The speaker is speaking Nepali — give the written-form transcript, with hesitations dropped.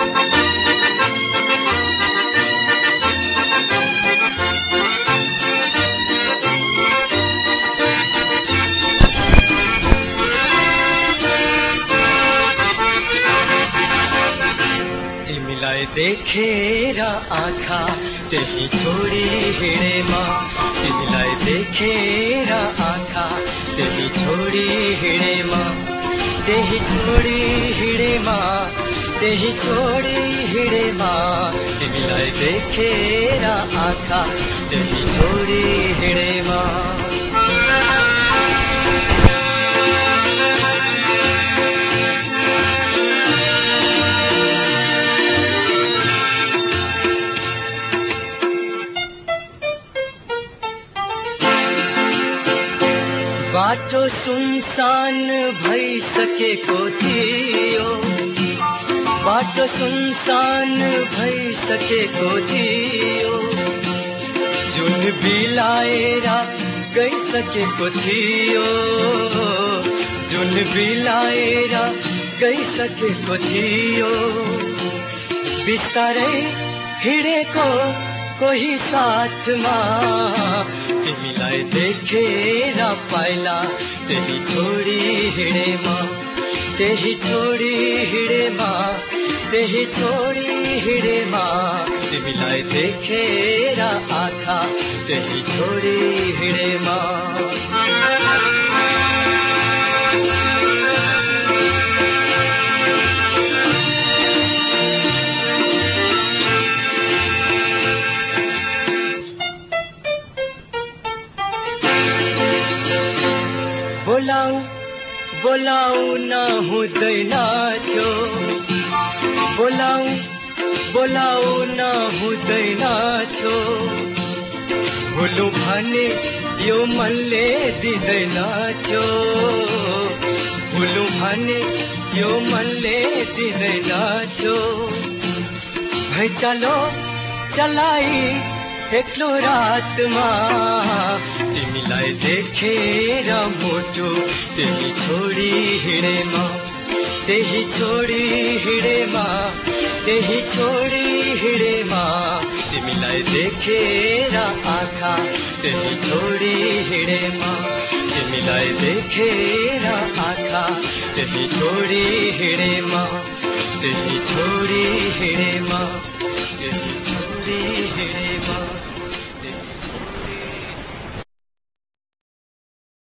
तिमीलाई देखेर आँखा त्यही छोडी हिँडेमा, तिमीलाई देखेर आँखा त्यही छोडी हिँडेमा, त्यही छोडी हिँडेमा, त्यही छोडी हिँडेमा, तिमीलाई देखेर आँखा त्यही छोडी हिँडेमा। बाटो सुनसान भइसकेको थियो, बाटो सुनसान भइसकेको थियो, जुन बिलाएर गइसकेको थियो, जुन बिलाएर गइसकेको थियो। बिस्तारै हिँडेको कोही साथमा, तिमीलाई देखेर पाइला त्यही छोडी हिँडेमा, त्यही छोडी हिँडेमा, त्यही छोडी हिँडेमा, तिमीलाई देखेर आँखा त्यही छोडी हिँडेमा। बोलाऊ बोलाऊ न हुँदैन थियो, बोलाऊ बोलाऊ न हुँदैन थियो, भुलु भने यो मनले दिँदैन थियो, भुलु भने यो मनले दिँदैन थियो। भैँचालो चलाई एक्लो रातमा, तिमीलाई देखेर मुटु त्यही छोडी हिँडेमा, त्यही छोडी हिँडेमा, त्यही छोडी हिँडेमा, तिमीलाई देखेर आँखा त्यही छोडी हिँडेमा, तिमीलाई देखेर आँखा त्यही छोडी हिँडेमा, त्यही छोडी हिँडेमा, त्यही छोडी हिँडेमा।